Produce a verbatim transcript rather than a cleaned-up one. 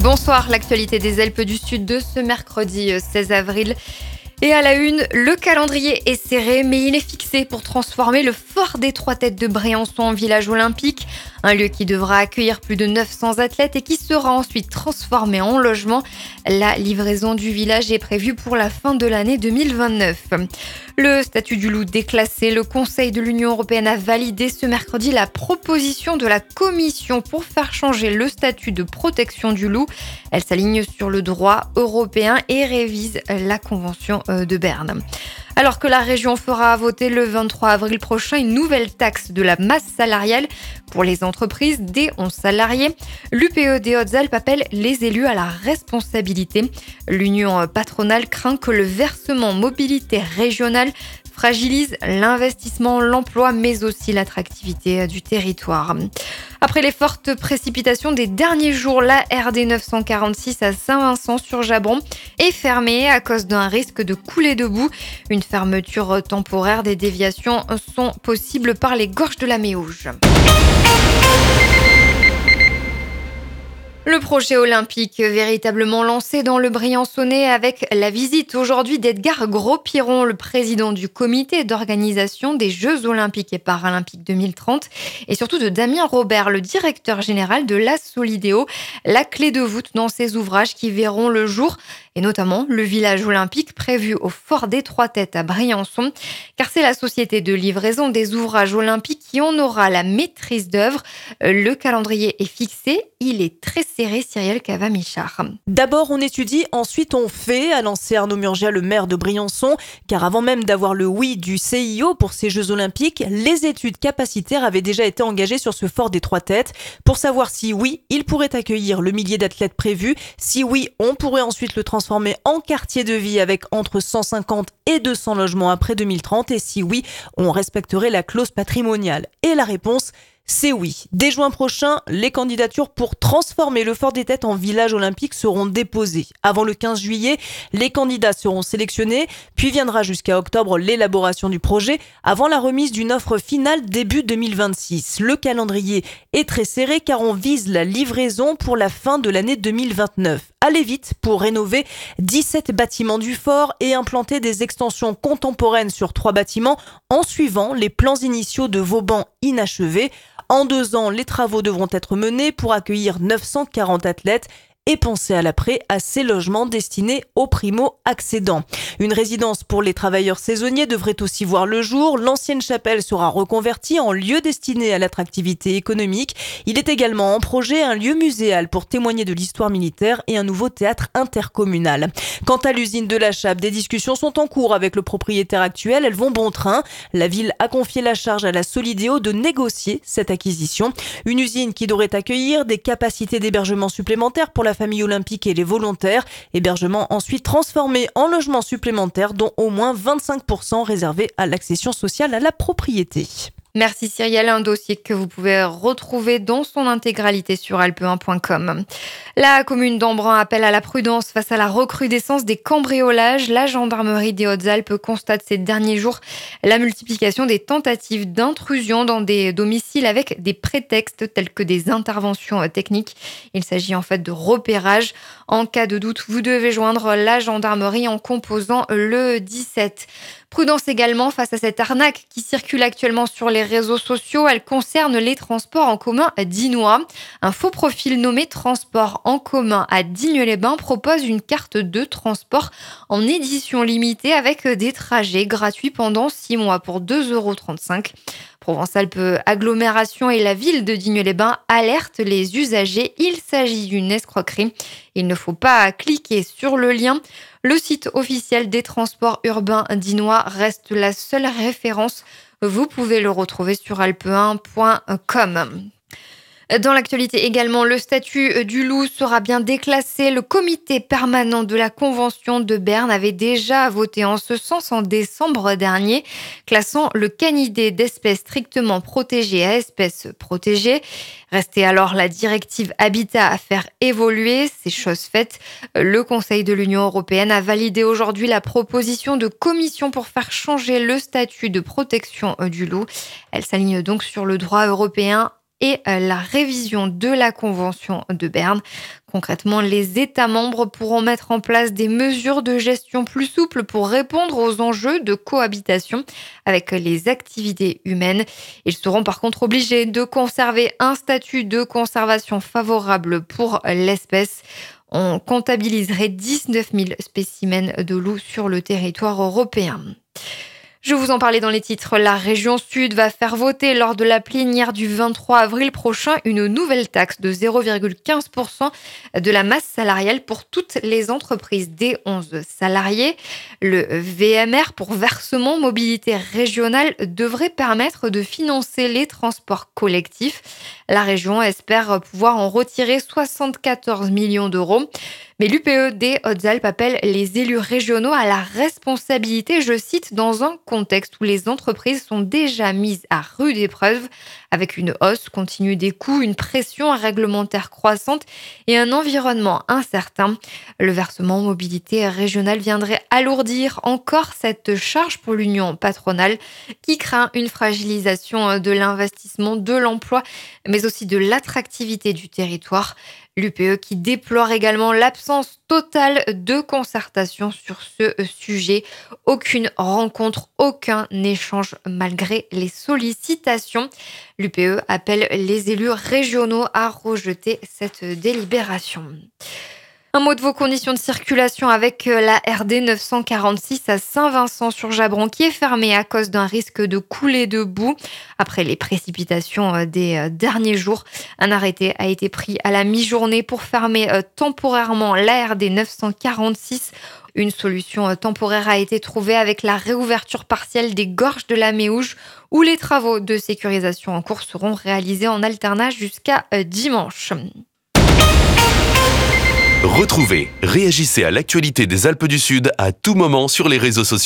Bonsoir, l'actualité des Alpes du Sud de ce mercredi seize avril. Et à la une, le calendrier est serré, mais il est fixé pour transformer le Fort des Trois Têtes de Briançon en village olympique. Un lieu qui devra accueillir plus de neuf cents athlètes et qui sera ensuite transformé en logement. La livraison du village est prévue pour la fin de l'année deux mille vingt-neuf. Le statut du loup déclassé, le Conseil de l'Union européenne a validé ce mercredi la proposition de la Commission pour faire changer le statut de protection du loup. Elle s'aligne sur le droit européen et révise la Convention de Berne. Alors que la région fera voter le vingt-trois avril prochain une nouvelle taxe de la masse salariale pour les entreprises des onze salariés, l'U P E des Hautes-Alpes appelle les élus à la responsabilité. L'union patronale craint que le versement mobilité régionale fragilise l'investissement, l'emploi, mais aussi l'attractivité du territoire. Après les fortes précipitations des derniers jours, la R D neuf cent quarante-six à Saint-Vincent-sur-Jabron est fermée à cause d'un risque de coulée de boue. Une fermeture temporaire des déviations sont possibles par les gorges de la Méouge. Le projet olympique véritablement lancé dans le Briançonnais avec la visite aujourd'hui d'Edgar Gros-Piron, le président du comité d'organisation des Jeux olympiques et paralympiques deux mille trente, et surtout de Damien Robert, le directeur général de la Solidéo, la clé de voûte dans ces ouvrages qui verront le jour, et notamment le village olympique prévu au Fort des Trois Têtes à Briançon, car c'est la société de livraison des ouvrages olympiques qui en aura la maîtrise d'œuvre. Le calendrier est fixé, il est très serré, Cyrielle Cava-Michard. D'abord on étudie, ensuite on fait, a lancé Arnaud Murgia, le maire de Briançon, car avant même d'avoir le oui du C I O pour ces Jeux olympiques, les études capacitaires avaient déjà été engagées sur ce Fort des Trois Têtes pour savoir si oui, il pourrait accueillir le millier d'athlètes prévus, si oui, on pourrait ensuite le transformer en quartier de vie avec entre cent cinquante et deux cents logements après deux mille trente, et si oui, on respecterait la clause patrimoniale. Et la réponse, c'est oui. Dès juin prochain, les candidatures pour transformer le Fort des Têtes en village olympique seront déposées. Avant le quinze juillet, les candidats seront sélectionnés, puis viendra jusqu'à octobre l'élaboration du projet, avant la remise d'une offre finale début deux mille vingt-six. Le calendrier est très serré car on vise la livraison pour la fin de l'année deux mille vingt-neuf. Allez vite pour rénover dix-sept bâtiments du fort et implanter des extensions contemporaines sur trois bâtiments en suivant les plans initiaux de Vauban inachevés. En deux ans, les travaux devront être menés pour accueillir neuf cent quarante athlètes et penser à l'après à ces logements destinés aux primo-accédants. Une résidence pour les travailleurs saisonniers devrait aussi voir le jour. L'ancienne chapelle sera reconvertie en lieu destiné à l'attractivité économique. Il est également en projet un lieu muséal pour témoigner de l'histoire militaire et un nouveau théâtre intercommunal. Quant à l'usine de la Chape, des discussions sont en cours avec le propriétaire actuel. Elles vont bon train. La ville a confié la charge à la Solidéo de négocier cette acquisition. Une usine qui devrait accueillir des capacités d'hébergement supplémentaires pour la famille olympique et les volontaires. Hébergement ensuite transformé en logement supplémentaire, dont au moins vingt-cinq pour cent réservés à l'accession sociale à la propriété. Merci Cyrielle, un dossier que vous pouvez retrouver dans son intégralité sur alpe un point com. La commune d'Embrun appelle à la prudence face à la recrudescence des cambriolages. La gendarmerie des Hautes-Alpes constate ces derniers jours la multiplication des tentatives d'intrusion dans des domiciles avec des prétextes tels que des interventions techniques. Il s'agit en fait de repérage. En cas de doute, vous devez joindre la gendarmerie en composant le dix-sept. Prudence également face à cette arnaque qui circule actuellement sur les réseaux sociaux. Elle concerne les transports en commun dinois. Un faux profil nommé Transport en commun à Digne-les-Bains propose une carte de transport en édition limitée avec des trajets gratuits pendant six mois pour deux euros trente-cinq. Provence-Alpes Agglomération et la ville de Digne-les-Bains alertent les usagers. Il s'agit d'une escroquerie. Il ne faut pas cliquer sur le lien. Le site officiel des transports urbains dinois reste la seule référence. Vous pouvez le retrouver sur alpe un point com. Dans l'actualité également, le statut du loup sera bien déclassé. Le comité permanent de la Convention de Berne avait déjà voté en ce sens en décembre dernier, classant le canidé d'espèce strictement protégée à espèce protégée. Restait alors la directive Habitat à faire évoluer. C'est chose faite. Le Conseil de l'Union européenne a validé aujourd'hui la proposition de commission pour faire changer le statut de protection du loup. Elle s'aligne donc sur le droit européen et euh, la révision de la Convention de Berne. Concrètement, les États membres pourront mettre en place des mesures de gestion plus souples pour répondre aux enjeux de cohabitation avec les activités humaines. Ils seront par contre obligés de conserver un statut de conservation favorable pour l'espèce. On comptabiliserait dix-neuf mille spécimens de loups sur le territoire européen. Je vous en parlais dans les titres. La région Sud va faire voter lors de la plénière du vingt-trois avril prochain une nouvelle taxe de zéro virgule quinze pour cent de la masse salariale pour toutes les entreprises dès onze salariés. Le V M R pour versement mobilité régionale devrait permettre de financer les transports collectifs. La région espère pouvoir en retirer soixante-quatorze millions d'euros. Mais l'U P E des Hautes-Alpes appelle les élus régionaux à la responsabilité, je cite, dans un contexte où les entreprises sont déjà mises à rude épreuve avec une hausse continue des coûts, une pression réglementaire croissante et un environnement incertain. Le versement mobilité régionale viendrait alourdir encore cette charge pour l'union patronale qui craint une fragilisation de l'investissement, de l'emploi, mais aussi de l'attractivité du territoire. L'U P E qui déplore également l'absence totale de concertation sur ce sujet. Aucune rencontre, aucun échange malgré les sollicitations. L'U P E appelle les élus régionaux à rejeter cette délibération. Un mot de vos conditions de circulation avec la R D neuf cent quarante-six à Saint-Vincent-sur-Jabron qui est fermée à cause d'un risque de coulée de boue. Après les précipitations des derniers jours, un arrêté a été pris à la mi-journée pour fermer temporairement la R D neuf cent quarante-six. Une solution temporaire a été trouvée avec la réouverture partielle des gorges de la Méouge où les travaux de sécurisation en cours seront réalisés en alternance jusqu'à dimanche. Retrouvez, réagissez à l'actualité des Alpes du Sud à tout moment sur les réseaux sociaux.